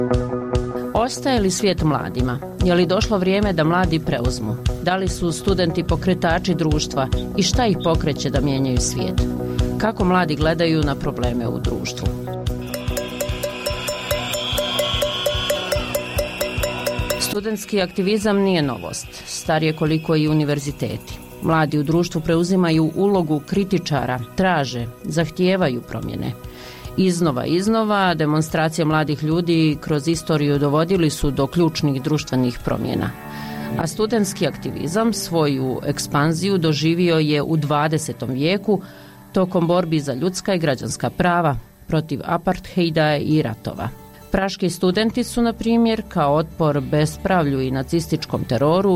Ostaje li svijet mladima? Je li došlo vrijeme da mladi preuzmu? Da li su studenti pokretači društva i šta ih pokreće da mijenjaju svijet? Kako mladi gledaju na probleme u društvu? Studentski aktivizam nije novost, star je koliko i univerziteti. Mladi u društvu preuzimaju ulogu kritičara, traže, zahtijevaju promjene. Iznova demonstracije mladih ljudi kroz istoriju dovodili su do ključnih društvenih promjena. A studentski aktivizam svoju ekspanziju doživio je u 20. vijeku tokom borbi za ljudska i građanska prava, protiv apartheida i ratova. Praški studenti su, na primjer, kao otpor bespravlju i nacističkom teroru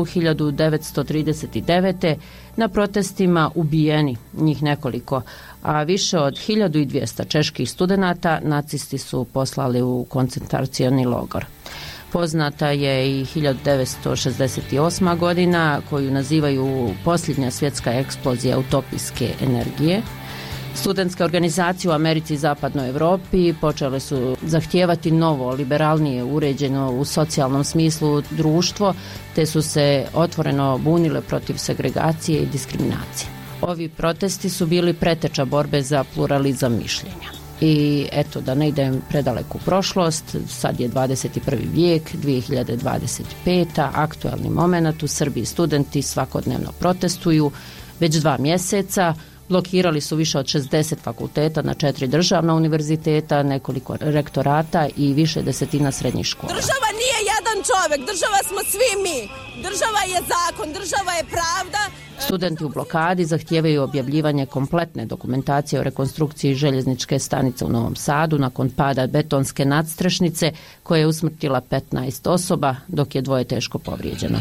1939. na protestima ubijeni, njih nekoliko, a više od 1200 čeških studenata nacisti su poslali u koncentracioni logor. Poznata je i 1968. godina, koju nazivaju posljednja svjetska eksplozija utopijske energije. Studentske organizacije u Americi i Zapadnoj Europi počele su zahtijevati novo, liberalnije uređeno u socijalnom smislu društvo, te su se otvoreno bunile protiv segregacije i diskriminacije. Ovi protesti su bili preteča borbe za pluralizam mišljenja. I eto, da ne idem predaleku prošlost, sad je 21. vijek, 2025. Aktualni moment, u Srbiji studenti svakodnevno protestuju već 2 mjeseca. Blokirali su više od 60 fakulteta na 4 državna univerziteta, nekoliko rektorata i više desetina srednjih škola. Država nije jedan čovjek, država smo svi mi. Država je zakon, država je pravda. Studenti u blokadi zahtijevaju objavljivanje kompletne dokumentacije o rekonstrukciji željezničke stanice u Novom Sadu nakon pada betonske nadstrešnice koja je usmrtila 15 osoba, dok je 2 teško povrijeđeno.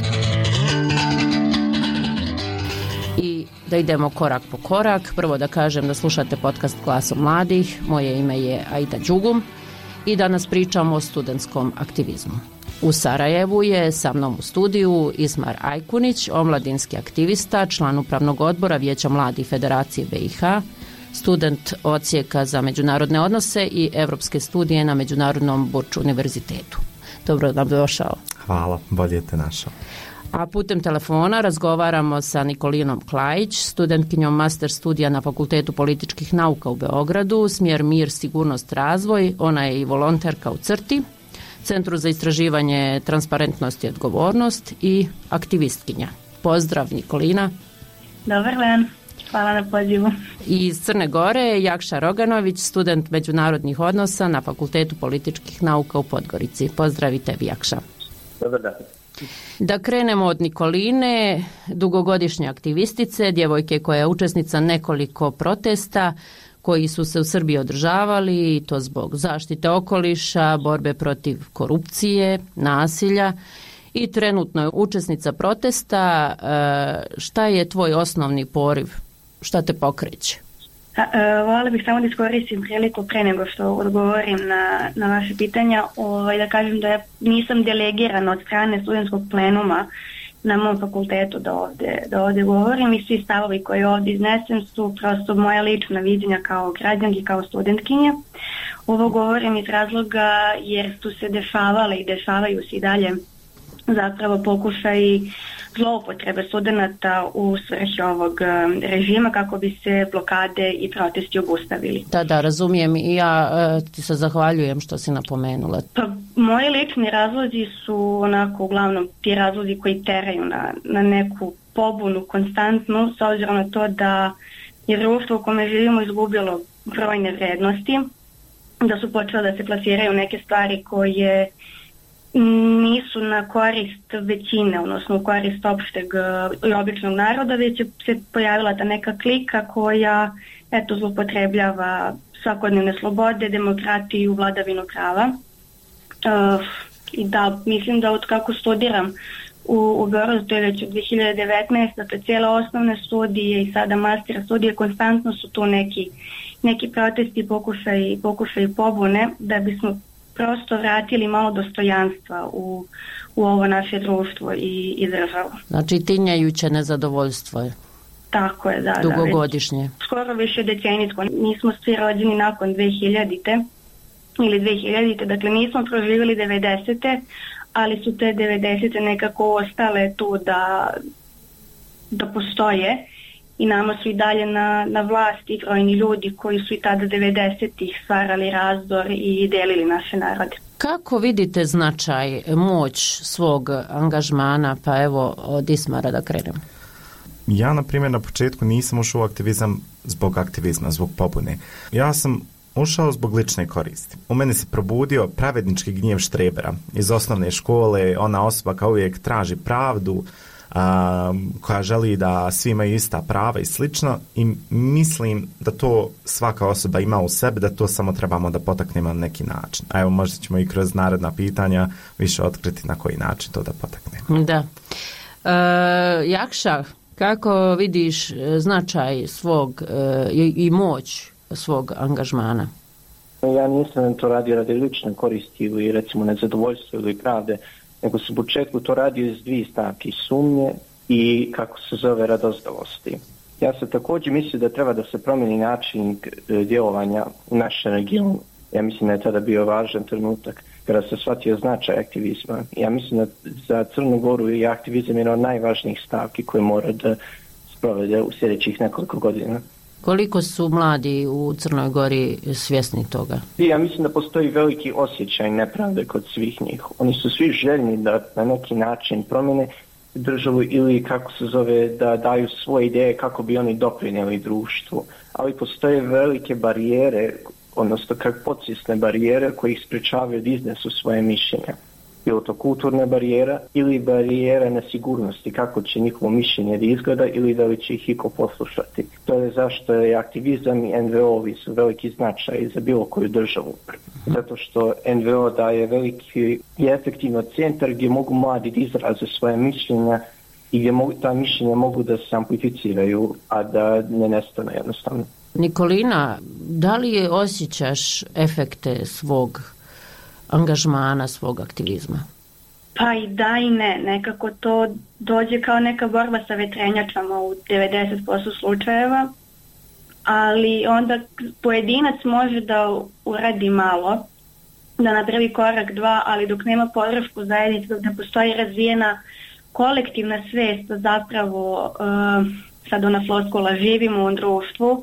Da idemo korak po korak. Prvo da kažem da slušate podcast Glasom mladih. Moje ime je Aida Đugum i danas pričamo o studentskom aktivizmu. U Sarajevu je sa mnom u studiju Ismar Ajkunić, omladinski aktivista, član upravnog odbora Vijeća mladih Federacije BiH, student odsjeka za međunarodne odnose i evropske studije na Međunarodnom Burč univerzitetu. Dobro nam došao. Hvala, bolje te našao. A putem telefona razgovaramo sa Nikolinom Klajić, studentkinjom master studija na Fakultetu političkih nauka u Beogradu, smjer Mir, sigurnost, razvoj. Ona je i volonterka u CRTI, Centru za istraživanje transparentnost i odgovornost, i aktivistkinja. Pozdrav, Nikolina. Dobar dan, hvala na pozivu. I iz Crne Gore Jakša Roganović, student međunarodnih odnosa na Fakultetu političkih nauka u Podgorici. Pozdrav i tebi, Jakša. Dobar dan. Da krenemo od Nikoline, dugogodišnje aktivistice, djevojke koja je učesnica nekoliko protesta koji su se u Srbiji održavali, i to zbog zaštite okoliša, borbe protiv korupcije, nasilja, i trenutno je učesnica protesta. Šta je tvoj osnovni poriv? Šta te pokreće? Voljela bih samo da iskoristim priliku pre nego što odgovorim na vaše pitanja, da kažem da ja nisam delegirana od strane studentskog plenuma na mom fakultetu da ovdje govorim, i svi stavovi koji ovdje iznesem su prosto moja lična viđenja kao građanki, kao studentkinja. Ovo govorim iz razloga jer su se dešavale i dešavaju se i dalje zapravo pokušaji zloupotrebe studenata u svrhi ovog režima kako bi se blokade i protesti obustavili. Da, razumijem, i ja ti se zahvaljujem što si napomenula. Pa, moji lični razlozi su onako uglavnom ti razlozi koji teraju na neku pobunu konstantnu, s obzirom na to da je društvo u kome živimo izgubilo brojne vrednosti, da su počele da se plasiraju neke stvari koje nisu na korist većine, odnosno u korist opšteg i običnog naroda, već se pojavila ta neka klika koja zloupotrebljava svakodnevne slobode, demokratiju, vladavinu prava. I da, mislim da od kako studiram u Beogradu, to je već od 2019, dakle cijele osnovne studije i sada master studije, konstantno su tu neki protesti, pokušaj pobune, da bismo prosto vratili malo dostojanstva u ovo naše društvo i državu. Znači tinjajuće nezadovoljstvo je. Tako je, da. Dugogodišnje. Skoro više decenijsko. Mi smo svi rođeni nakon 2000-te ili 2000. Dakle, nismo proživjeli 90. ali su te 90. nekako ostale tu da postoje i nama su i dalje na vlasti brojni ljudi koji su i tada 90-ih stvarali razdor i delili naše narode. Kako vidite značaj, moć svog angažmana, pa evo od Ismara da krenem? Ja, na primjer, na početku nisam ušao u aktivizam zbog aktivizma, zbog pobune. Ja sam ušao zbog lične koristi. U meni se probudio pravednički gnjev štrebera iz osnovne škole, ona osoba kao uvijek traži pravdu, koja želi da svi imaju ista prava i slično, i mislim da to svaka osoba ima u sebi, da to samo trebamo da potaknemo na neki način. A evo, možda ćemo i kroz naredna pitanja više otkriti na koji način to da potaknemo. Da. Jakša, kako vidiš značaj svog i moć svog angažmana? Ja nisam to radio radi lične koristi ili recimo nezadovoljstva ili pravde, nego sam u početku to radio iz dvije stavke, sumnje i kako se zove radozdalosti. Ja sam također mislio da treba da se promijeni način djelovanja u našem regionu. Ja mislim da je tada bio važan trenutak kada se shvatio značaj aktivizma. Ja mislim da za Crnu Goru je aktivizam jedna od najvažnijih stavki koje mora da sprovede u sljedećih nekoliko godina. Koliko su mladi u Crnoj Gori svjesni toga? Ja mislim da postoji veliki osjećaj nepravde kod svih njih. Oni su svi željni da na neki način promjene državu ili kako se zove da daju svoje ideje kako bi oni doprinijeli društvu. Ali postoje velike barijere, odnosno kako podsvjesne barijere koje ih sprečavaju da iznesu svoje mišljenja. Bilo to kulturna barijera ili barijera nesigurnosti, kako će njihovo mišljenje da izgleda ili da li će ih iko poslušati. To je zašto je aktivizam i NVO-vi su veliki značaj za bilo koju državu. Zato što NVO daje veliki i efektivno centar gdje mogu mladi da izraze svoje mišljenja i gdje ta mišljenja mogu da se amplificiraju, a da ne nestane jednostavno. Nikolina, da li osjećaš efekte svog angažmana, svog aktivizma? Pa i da i ne. Nekako to dođe kao neka borba sa vetrenjačama u 90% slučajeva, ali onda pojedinac može da uradi malo, da napravi korak dva, ali dok nema podršku zajednice, dok ne postoji razvijena kolektivna svest da zapravo sad ona floskula živimo u društvu,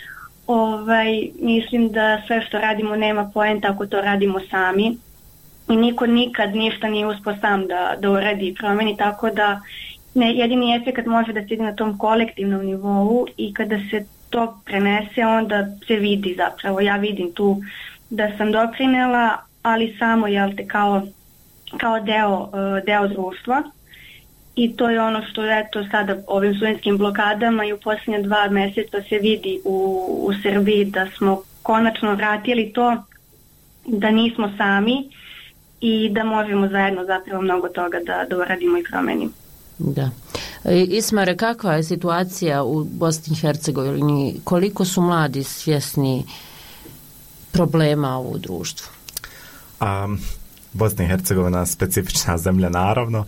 mislim da sve što radimo nema poenta ako to radimo sami i niko nikad ništa nije uspio sam da uradi i promeni, tako da jedini efekt može da se ide na tom kolektivnom nivou i kada se to prenese onda se vidi zapravo. Ja vidim tu da sam doprinela, ali samo kao deo društva. I to je ono što eto sada ovim studentskim blokadama i u posljednje 2 mjeseca se vidi u Srbiji da smo konačno vratili to da nismo sami i da možemo zajedno zapravo mnogo toga da uradimo i promenimo. Da. Ismare, kakva je situacija u Bosni i Hercegovini? Koliko su mladi svjesni problema u društvu? Bosna i Hercegovina je specifična zemlja, naravno.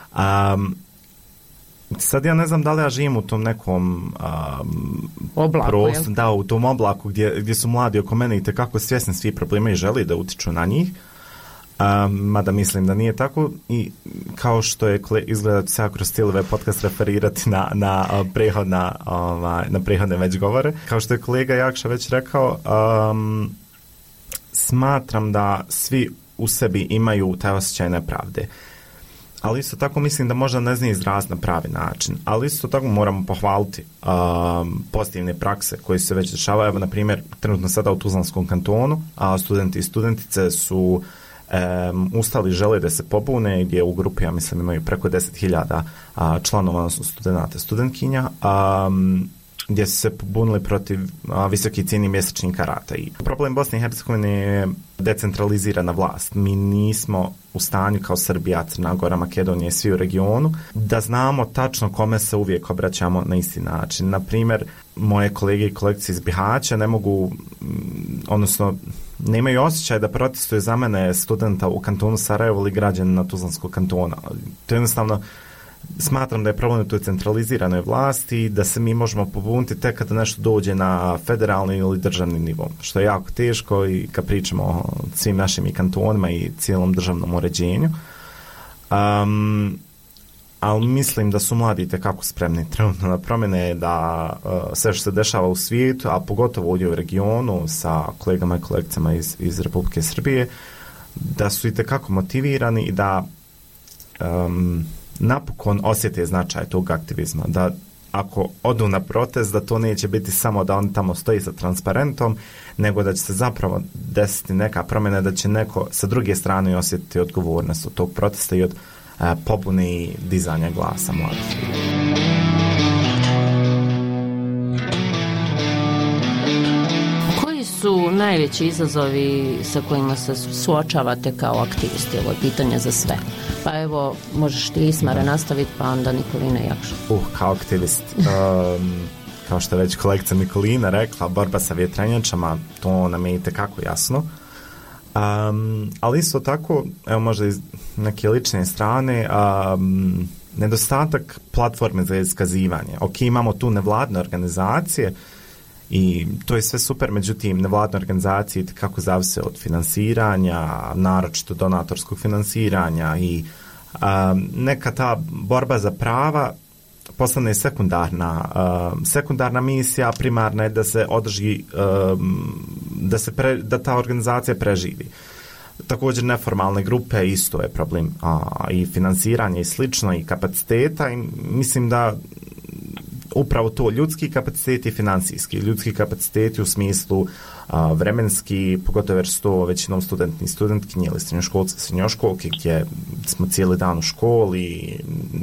Sad ja ne znam da li ja živim u tom nekom oblaku, da, u tom oblaku gdje su mladi oko mene i tekako svjesni svih problema i želi da utiču na njih, mada mislim da nije tako i kao što je izgleda se kroz stilove podcast referirati na prethodne već govore, kao što je kolega Jakša već rekao, smatram da svi u sebi imaju taj osjećaj nepravde. Ali isto tako mislim da možda ne zna izraz na pravi način. Ali isto tako moramo pohvaliti pozitivne prakse koje se već dešavaju. Evo, na primjer, trenutno sada u Tuzlanskom kantonu studenti i studentice su ustali, žele da se pobune, gdje u grupi, ja mislim, imaju preko 10.000 članova, odnosno studenata, studentkinja, gdje su se pobunili protiv visoki cijeni mjesečnih karata. I problem Bosne i Hercegovine je decentralizirana vlast. Mi nismo u stanju kao Srbija, Crna Gora, Makedonija i svi u regionu da znamo tačno kome se uvijek obraćamo na isti način. Na primjer, moje kolege i kolegice iz Bihaća ne mogu, odnosno nemaju osjećaj da protestuju za mene studenta u kantonu Sarajevo ili građana Tuzlanskog kantona. To jednostavno smatram da je problem u toj centraliziranoj vlasti, da se mi možemo pobuniti tek kada nešto dođe na federalni ili državni nivo, što je jako teško i kad pričamo o svim našim i kantonima i cijelom državnom uređenju. Ali mislim da su mladi itekako spremni trenutno na promjene, da sve što se dešava u svijetu, a pogotovo ovdje u regionu sa kolegama i kolegicama iz Republike Srbije, da su itekako motivirani i da napokon osjete značaj tog aktivizma, da ako odu na protest, da to neće biti samo da on tamo stoji sa transparentom, nego da će se zapravo desiti neka promjena, da će neko sa druge strane osjetiti odgovornost od tog protesta i od pobune i dizanja glasa mladih. Koji su najveći izazovi sa kojima se suočavate kao aktivisti? Ovo je pitanje za sve. Pa evo, možeš ti, Ismara, nastaviti, pa onda Nikolina Jakša. Kao aktivist, kao što je već kolegica Nikolina rekla, borba sa vjetrenjačama, to nam je itekako jasno. Ali isto tako, evo možda iz neke lične strane, nedostatak platforme za iskazivanje. Ok, imamo tu nevladne organizacije i to je sve super, međutim nevladne organizacije kako zavise od finansiranja, naročito donatorskog finansiranja i neka ta borba za prava postane sekundarna misija, primarna je da se održi, da ta organizacija preživi. Također neformalne grupe isto je problem, i finansiranje i slično i kapaciteta, i mislim da upravo to, ljudski kapaciteti i financijski. Ljudski kapaciteti u smislu vremenski, pogotovo jer su to većinom studenti i studentkinje ili srednjoškolci i srednjoškolke, gdje smo cijeli dan u školi,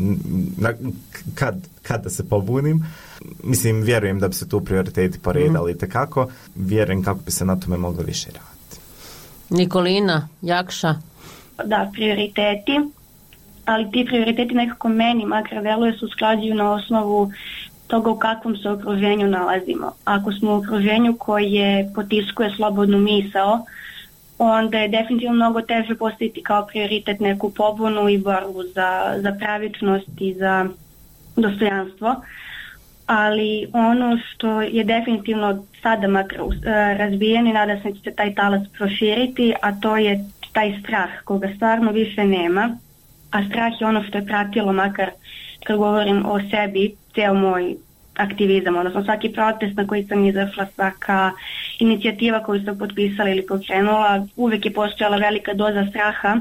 kad da se pobunim. Mislim, vjerujem da bi se tu prioriteti poredali itekako. Vjerujem kako bi se na tome moglo više raditi. Nikolina, Jakša? Da, prioriteti, ali ti prioriteti nekako meni makar deluje se usklađuju na osnovu toga u kakvom se okruženju nalazimo. Ako smo u okruženju koje potiskuje slobodnu misao, onda je definitivno mnogo teže postaviti kao prioritet neku pobunu i borbu za pravičnost i za dostojanstvo. Ali ono što je definitivno sada makar razbijen i nada se će se taj talas proširiti, a to je taj strah koga stvarno više nema. A strah je ono što je pratilo, makar kad govorim o sebi, ceo moj aktivizam, odnosno svaki protest na koji sam izašla, svaka inicijativa koju sam potpisala ili pokrenula, uvek je postojala velika doza straha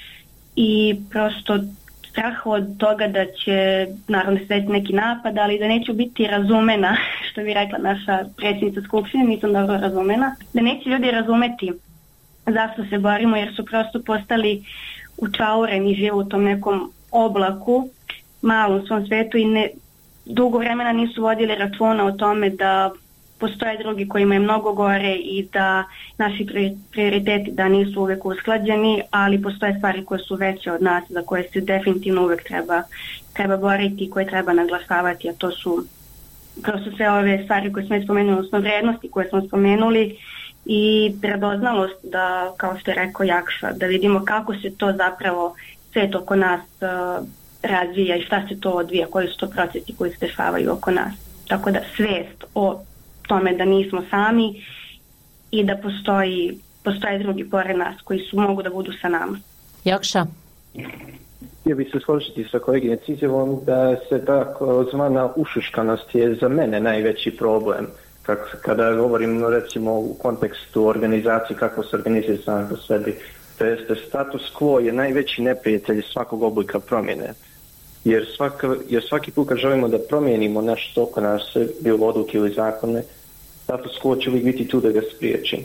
i prosto strah od toga da će naravno se desiti neki napad, ali da neću biti razumena, što bi rekla naša predsjednica Skupštine, nisam dobro razumena, da neće ljudi razumeti zašto se borimo, jer su prosto postali učaureni, žive u tom nekom oblaku, malom svom svetu i dugo vremena nisu vodili računa o tome da postoje drugi kojima je mnogo gore i da naši prioriteti da nisu uvek usklađeni, ali postoje stvari koje su veće od nas, za koje se definitivno uvek treba boriti i koje treba naglašavati, a to su prosto sve ove stvari koje smo spomenuli, odnosno vrednosti koje smo spomenuli i predoznalost da, kao što je rekao Jakša, da vidimo kako se to zapravo svet oko nas razvija i šta se to odvija, koji su to procesi koji se dešavaju oko nas. Tako da svest o tome da nismo sami i da postoje drugi pored nas koji mogu da budu sa nama. Jakša? Htio bih se složiti sa koleginicom izjavom da se tako zvana ušuškanost je za mene najveći problem. Kada govorim recimo u kontekstu organizacije, kako se organizuje sam po sebi, to jeste status quo je najveći neprijatelj svakog oblika promjene. Jer svaki put kad želimo da promijenimo nešto oko nas, bilo odluke ili zakone, status quo će uvijek biti tu da ga spriječi.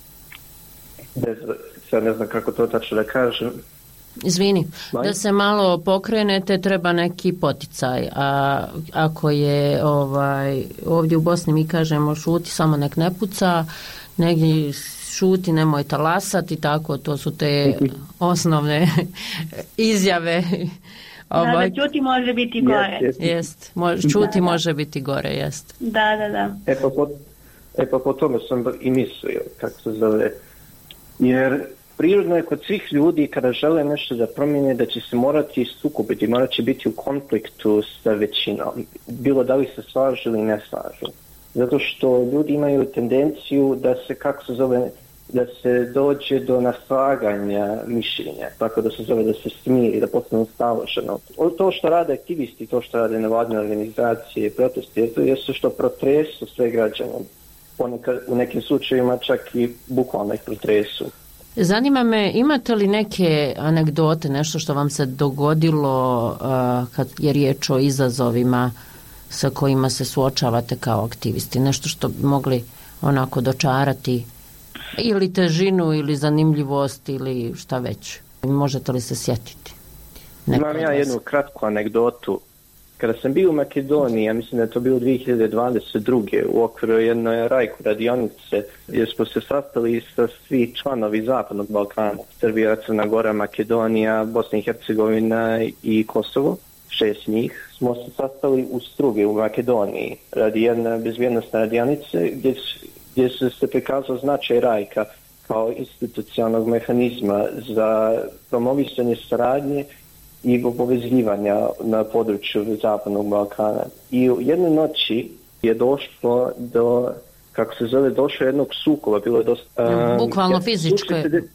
Sad ne znam kako to tačno da kažem. Izvini, da se malo pokrenete treba neki poticaj, a ako je ovdje u Bosni mi kažemo šuti, samo nek ne puca, negdje šuti, nemoj talasati, tako, to su te osnovne izjave. Da, čuti može biti gore. Jest, čuti može biti gore, jest. Da. Pa po tome sam i mislio, kako se zove, jer prirodno je kod svih ljudi kada žele nešto da promijene da će se morati sukobiti, morat će biti u konfliktu sa većinom, bilo da li se slažu ili ne slažu. Zato što ljudi imaju tendenciju da se, da se dođe do naslaganja mišljenja, tako da se zove da se smiri, da postane staloženo. To što rade aktivisti, to što rade nevladine organizacije, protesti, to je što protresu sve građane. Ponekad, u nekim slučajevima čak i bukvalno ih protresu. Zanima me, imate li neke anegdote, nešto što vam se dogodilo kad je riječ o izazovima sa kojima se suočavate kao aktivisti? Nešto što bi mogli onako dočarati ili težinu ili zanimljivost ili šta već? Možete li se sjetiti? Imam ja jednu kratku anegdotu. Kada sam bio u Makedoniji, ja mislim da je to bilo 2022. u okviru jedne rajku radionice, gdje smo se sastali sa svi članovi Zapadnog Balkana, Srbija, Crna Gora, Makedonija, Bosna i Hercegovina i Kosovo, 6 njih, smo se sastali u Strugi u Makedoniji radi jedne bezbjednostne radionice gdje se prikazao značaj rajka kao institucionalnog mehanizma za promovisanje saradnje i povezivanja na području Zapadnog Balkana. I u jednoj noći je došlo do, kako se zove, došlo jednog sukoba, bilo je dosta... Bukvalno fizičko,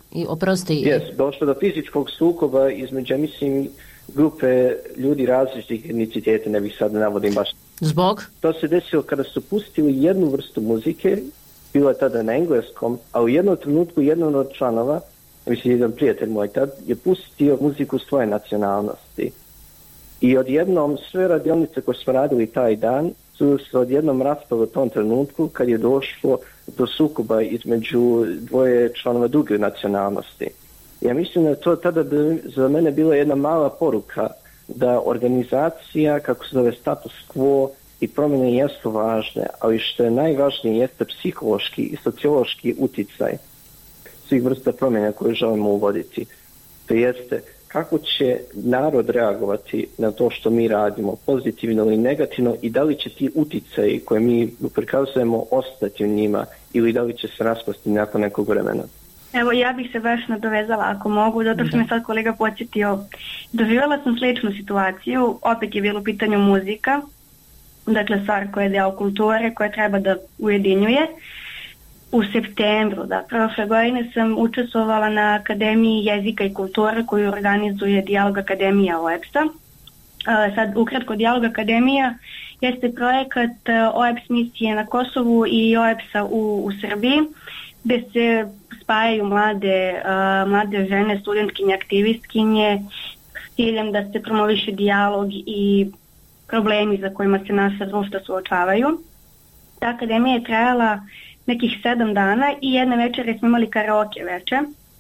došlo do fizičkog sukoba između, mislim, grupe ljudi različitih etniciteta, ne bih sad navodim baš. Zbog? To se desilo kada su pustili jednu vrstu muzike, bilo je tada na engleskom, a u jednom trenutku jedan od članova, mislim, jedan prijatelj moj tad, je pustio muziku svoje nacionalnosti. I odjednom sve radionice koje smo radili taj dan su se odjednom raspali u tom trenutku kad je došlo do sukoba između dvoje članova druge nacionalnosti. Ja mislim da je to tada za mene bila jedna mala poruka da organizacija, kako se zove, status quo i promjene jesu važne, ali što je najvažnije jeste psihološki i sociološki uticaj svih vrsta promjena koje želimo uvoditi. To jeste kako će narod reagovati na to što mi radimo, pozitivno ili negativno, i da li će ti uticaji koje mi prikazujemo ostati u njima ili da li će se raspasti nakon nekog vremena. Evo, ja bih se baš nadovezala ako mogu, zato što me sad kolega podsjetio. Doživjela sam sličnu situaciju, opet je bilo u pitanju muzika, dakle stvar koja je deo kulture, koja treba da ujedinjuje. U septembru, prošle godine sam učestvovala na Akademiji jezika i kulture koju organizuje Dijalog Akademija OEBS-a. Sad, ukratko, Dijalog Akademija jeste projekat OEBS misije na Kosovu i OEBS-a u Srbiji, gde se spajaju mlade žene, studentkinje, aktivistkinje, s ciljem da se promoviše dijalog i problemi za kojima se naša društva suočavaju. Ta akademija je trajala nekih 7 dana i jedne večere smo imali karaoke veče,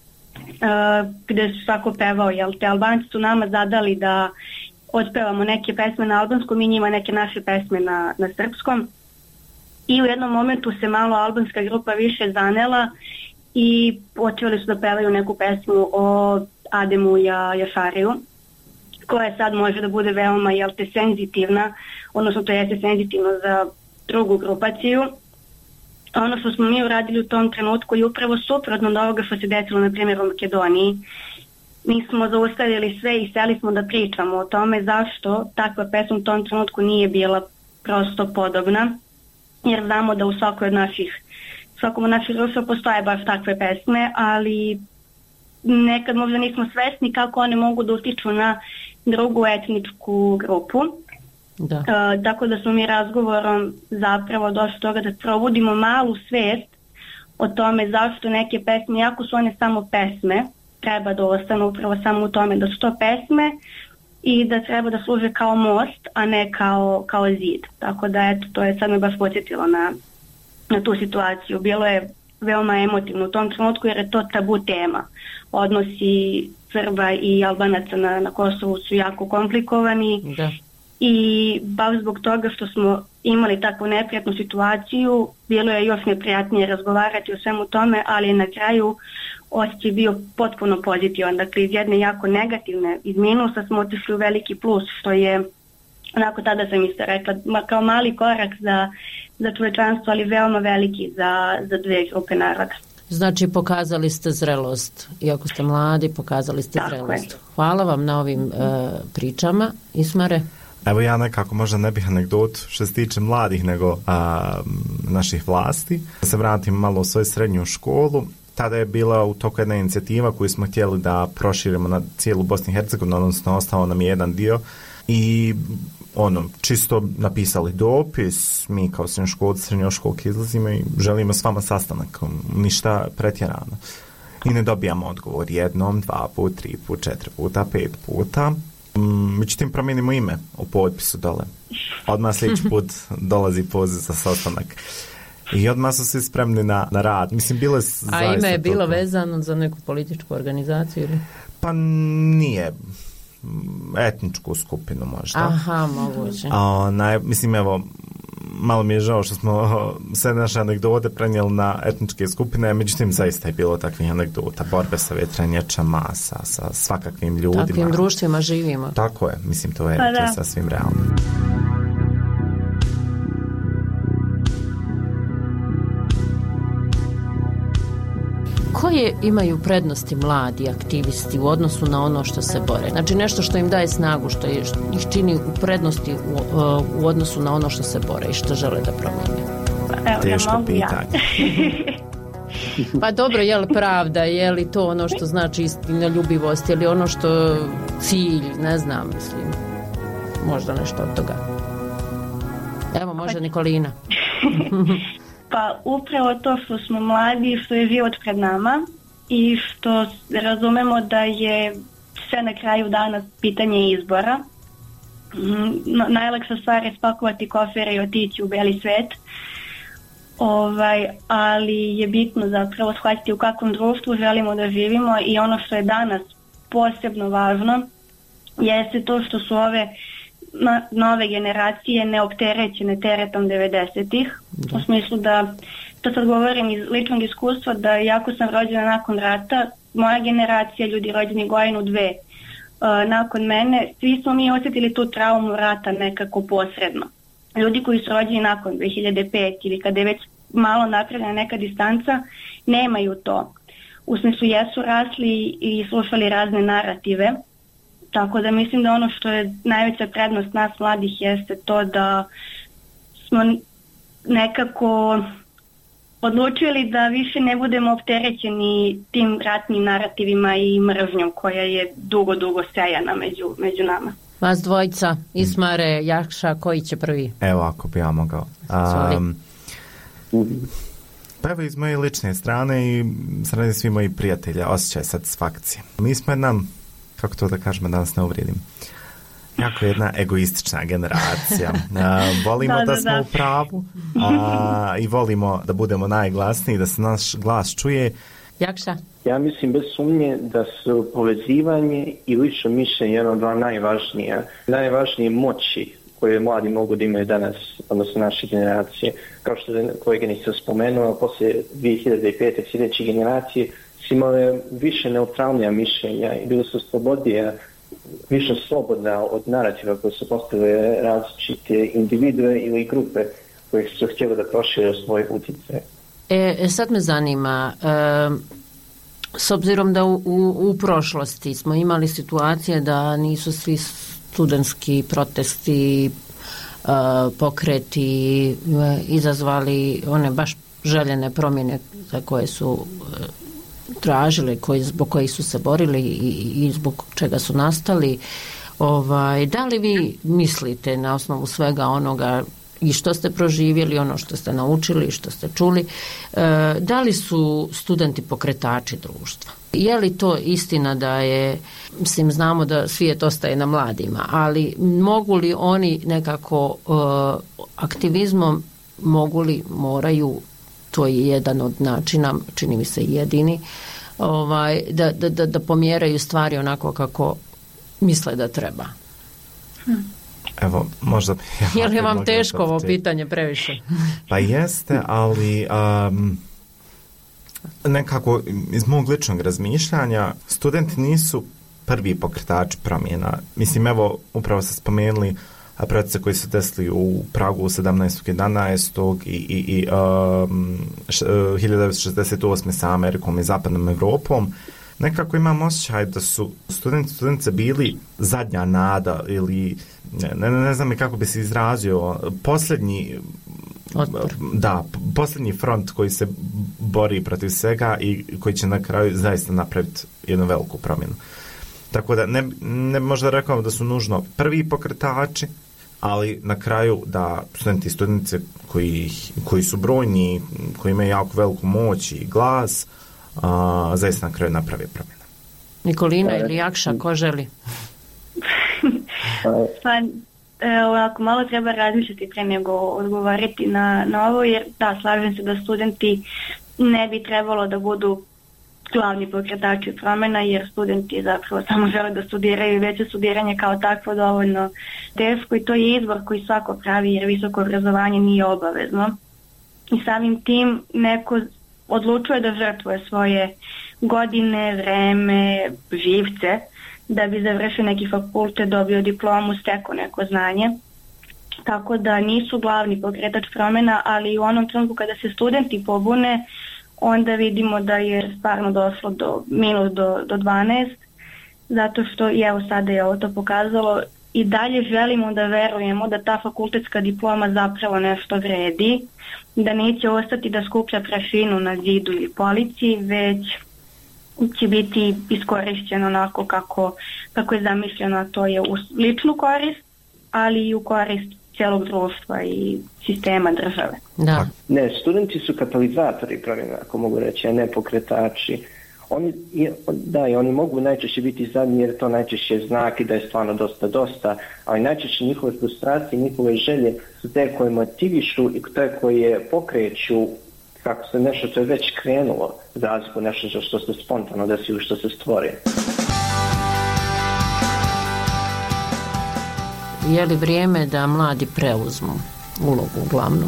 gde su svako pevao, te Albanci su nama zadali da otpevamo neke pesme na albanskom i njima neke naše pesme na srpskom. I u jednom momentu se malo albanska grupa više zanela i počeli su da pevaju neku pesmu o Ademu Jašariju, koja sad može da bude veoma senzitivna, odnosno to jeste senzitivno za drugu grupaciju. Ono što smo mi uradili u tom trenutku je upravo suprotno od ovoga što se desilo na primjer u Makedoniji. Mi smo zaustavili sve i seli smo da pričamo o tome zašto takva pesma u tom trenutku nije bila prosto podobna, jer znamo da u svakom od naših društva postoje baš takve pesme, ali nekad možda nismo svesni kako one mogu da utiču na drugu etničku grupu. Tako da smo mi razgovorom zapravo došli do toga da probudimo malu svest o tome zašto neke pesme, iako su one samo pesme, treba da ostanu upravo samo u tome da su to pesme i da treba da služe kao most, a ne kao zid. Tako da eto, to je sad me baš podsjetilo na tu situaciju. Bilo je veoma emotivno u tom trenutku jer je to tabu tema. Odnosi Srba i Albanaca na Kosovu su jako komplikovani. Da. I baš zbog toga što smo imali takvu neprijatnu situaciju, bilo je još neprijatnije razgovarati o svemu tome, ali na kraju osjećaj bio potpuno pozitivan. Dakle, iz jedne jako negativne, iz minusa smo otišli u veliki plus, što je, onako tada sam isto rekla, kao mali korak za čovečanstvo, ali veoma veliki za dve grupe naroda. Znači, pokazali ste zrelost. Iako ste mladi, pokazali ste zrelost. Hvala vam na ovim pričama. Ismare? Evo ja nekako možda ne bih anegdotu što se tiče mladih nego naših vlasti. Da se vratim malo u svoju srednju školu. Tada je bila u toku jedna inicijativa koju smo htjeli da proširimo na cijelu Bosnu i Hercegovinu, odnosno ostao nam je jedan dio i čisto napisali dopis, mi kao srednjoškolki izlazimo i želimo s vama sastanak, ništa pretjerano. I ne dobijamo odgovor jednom, 2 put, 3 put, 4 puta, 5 puta. Međutim, promijenimo ime u potpisu dole. Odmah sljedeći put dolazi poziv za sastanak. I odmah su svi spremni na rad. Mislim, bile a ime je bilo vezano za neku političku organizaciju ili? Pa nije. Etničku skupinu možda. Aha, moguće. Mislim, evo, malo mi je žao što smo sve naše anegdote prenijeli na etničke skupine, međutim, zaista je bilo takvih anegdota, borbe sa vjetrenjačama, sa svakakvim ljudima. Takvim društvima živimo. Tako je, mislim, to je sasvim realno. Koje imaju prednosti mladi aktivisti u odnosu na ono što se bore? Znači nešto što im daje snagu, što ih čini u prednosti u odnosu na ono što se bore i što žele da promijene? Teško pitanje. Pa dobro, je li pravda, je li to ono što znači istinoljubivost, je li ono što cilj, ne znam, mislim, možda nešto od toga. Evo, može Nikolina. Pa upravo to što smo mladi, što je život pred nama i što razumemo da je sve na kraju dana pitanje izbora. Najlakša stvar je spakovati kofere i otići u beli svet. Ali je bitno zapravo shvatiti u kakvom društvu želimo da živimo i ono što je danas posebno važno jeste to što su ove nove generacije neopterećene teretom 90-ih. U smislu da, to sad govorim iz ličnog iskustva, da jako sam rođena nakon rata, moja generacija, ljudi rođeni godinu, 2 nakon mene, svi smo mi osjetili tu traumu rata nekako posredno. Ljudi koji su rođeni nakon 2005 ili kada je već malo napravljena neka distanca, nemaju to. U smislu jesu rasli i slušali razne narative. Tako da mislim da ono što je najveća prednost nas mladih jeste to da smo nekako odlučili da više ne budemo opterećeni tim ratnim narativima i mržnjom koja je dugo sejana među nama. Vas dvojica, Ismare, Jakša, koji će prvi? Evo, ako bi ja mogao. Pa evo iz moje lične strane i sredi svi moji prijatelja osjećaj satisfakcije. Mi smo kako to da kažemo, danas ne uvrijedim, jako jedna egoistična generacija. Volimo da smo u pravu i volimo da budemo najglasniji, da se naš glas čuje. Jakša? Ja mislim bez sumnje da su povezivanje i lično mišljenje jedno od dva najvažnije moći koje mladi mogu da imaju danas, odnosno naše generacije. Kao što je koleginica spomenula, poslije 2005. sljedeće generacije su imale više neutralnija mišljenja i bili su slobodnije, više slobodna od narativa koje su postavile različite individue ili grupe koje su htjeli da prošire svoj utjecaj. Sad me zanima, s obzirom da u prošlosti smo imali situacije da nisu svi studentski protesti, pokreti izazvali one baš željene promjene za koje su tražili, zbog kojih su se borili i zbog čega su nastali. Da li vi mislite na osnovu svega onoga i što ste proživjeli, ono što ste naučili, što ste čuli, da li su studenti pokretači društva? Je li to istina da je, mislim, znamo da svijet ostaje na mladima, ali mogu li oni nekako aktivizmom, moraju, to je jedan od načina, čini mi se jedini, da pomjeraju stvari onako kako misle da treba? Evo, možda... Je li vam teško ovo pitanje previše? Pa jeste, ali nekako iz mog ličnog razmišljanja studenti nisu prvi pokretač promjena. Mislim, evo, upravo ste spomenuli procese koji su desili u Pragu 17.11. i 1968. sa Amerikom i Zapadnom Evropom, nekako imam osjećaj da su studentice bili zadnja nada ili ne znam i kako bi se izrazio, posljednji front koji se bori protiv svega i koji će na kraju zaista napraviti jednu veliku promjenu. Tako da ne možda rekao da su nužno prvi pokretači, ali na kraju da studenti i studentice koji su brojni, koji imaju jako veliku moć i glas, zaista na kraju napravi promjenu. Nikolina ili Jakša, ko želi? Ovako, malo treba razmišljati pre nego odgovarati na ovo, jer da, slažem se da studenti ne bi trebalo da budu glavni pokretači promjena, jer studenti zapravo samo žele da studiraju i već je studiranje kao takvo dovoljno teško i to je izbor koji svako pravi, jer visoko obrazovanje nije obavezno. I samim tim neko odlučuje da žrtvuje svoje godine, vreme, živce, da bi završio neki fakultet, dobio diplomu, stekao neko znanje. Tako da nisu glavni pokretač promjena, ali u onom trenutku kada se studenti pobune, onda vidimo da je stvarno došlo do minus do 12, zato što evo sada je ovo to pokazalo i dalje želimo da verujemo da ta fakultetska diploma zapravo nešto vredi, da neće ostati da skuplja prašinu na zidu ili polici, već će biti iskorišćeno onako kako je zamišljeno, a to je u ličnu korist, ali i u korist cijelog društva i sistema države. Da. Ne, studenti su katalizatori promjena, ako mogu reći, a ne pokretači. Oni mogu najčešće biti zadnji jer to najčešće znak i da je stvarno dosta, ali najčešće njihove frustracije, njihove želje su te koje motivišu i te koje pokreću kako se nešto što je već krenulo, za razliku nešto što se spontano desi ili što se stvori. Je li vrijeme da mladi preuzmu ulogu glavnu?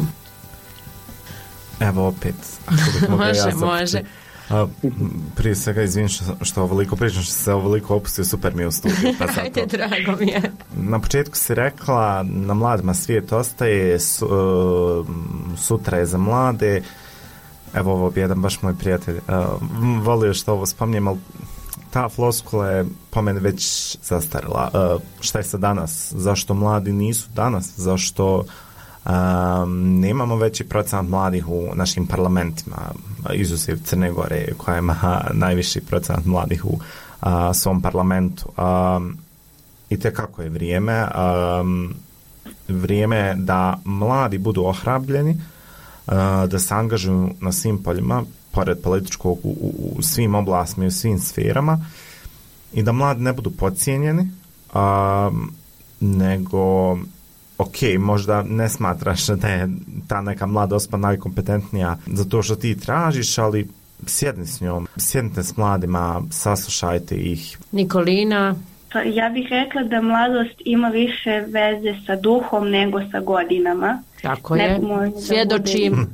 Evo opet. Može. Prije svega izvim što ovoliko pričam, što se ovoliko opustio, super mi je u studiju. Ajde, drago mi je. Na početku si rekla, na mladima svijet ostaje, sutra je za mlade. Evo ovo bi jedan baš moj prijatelj volio što ovo spominjem, ali ta floskula je po meni već zastarila. Šta je sa danas? Zašto mladi nisu danas? Zašto nemamo veći procenat mladih u našim parlamentima, izuzev Crne Gore koja ima najviši procenat mladih u svom parlamentu? I tekako je vrijeme da mladi budu ohrabljeni, da se angažuju na svim poljima, pored političkog u svim oblastima i u svim sferama, i da mladi ne budu podcijenjeni, nego možda ne smatraš da je ta neka mlada osoba najkompetentnija za to što ti tražiš, ali sjedni s njom, sjednite s mladima, saslušajte ih. Nikolina? Ja bih rekla da mladost ima više veze sa duhom nego sa godinama. Tako je, svjedočim.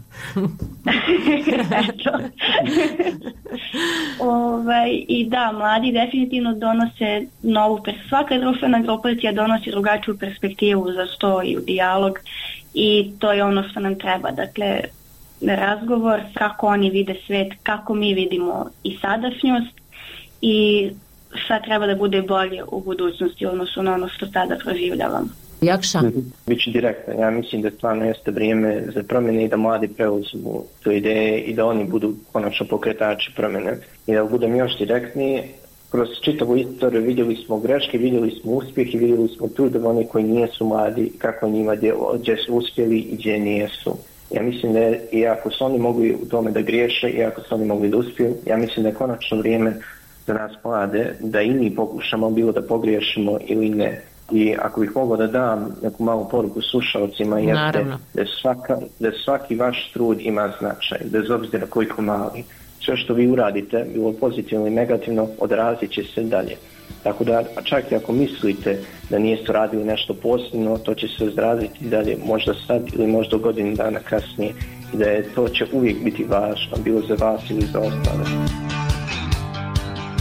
I da, mladi definitivno donose svaka društvena grupacija donosi drugačiju perspektivu za sto i u dijalog, i to je ono što nam treba. Dakle, razgovor, kako oni vide svet, kako mi vidimo i sadašnjost i šta treba da bude bolje u budućnosti odnosno na ono što sada proživljavamo. Jakša? Biću direktan, ja mislim da stvarno jeste vrijeme za promjene i da mladi preuzmu tu ideje i da oni budu konačno pokretači promjene. I da budem još direktniji, kroz čitavu istoriju vidjeli smo greške, vidjeli smo uspjeh i vidjeli smo trudove oni koji nijesu mladi, kako njima djelo, gdje su uspjeli i gdje nijesu. Ja mislim da i ako su oni mogli u tome da griješe i ako su oni mogli da uspiju, ja mislim da je konačno vrijeme za nas mlade da i mi pokušamo, bilo da pogriješimo ili ne. I ako bih mogao da dam neku malu poruku slušalcima, jeste da svaki vaš trud ima značaj, bez obzira koliko mali. Sve što vi uradite, bilo pozitivno i negativno, odrazit će se dalje. Tako da, čak i ako mislite da niste radili nešto posebno, to će se odraziti dalje, možda sad ili možda godinu dana kasnije, i da to će uvijek biti važno, bilo za vas ili za ostale.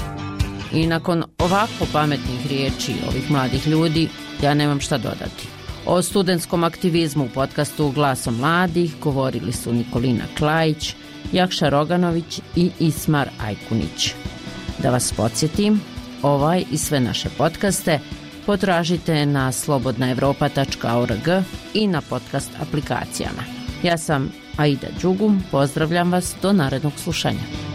I nakon ovako pametnih riječi ovih mladih ljudi, ja nemam šta dodati. O studentskom aktivizmu u podcastu Glasom mladih govorili su Nikolina Klajić, Jakša Roganović i Ismar Ajkunić. Da vas podsjetim, ovaj i sve naše podcaste potražite na slobodnaevropa.org i na podcast aplikacijama. Ja sam Aida Đugum, pozdravljam vas do narednog slušanja.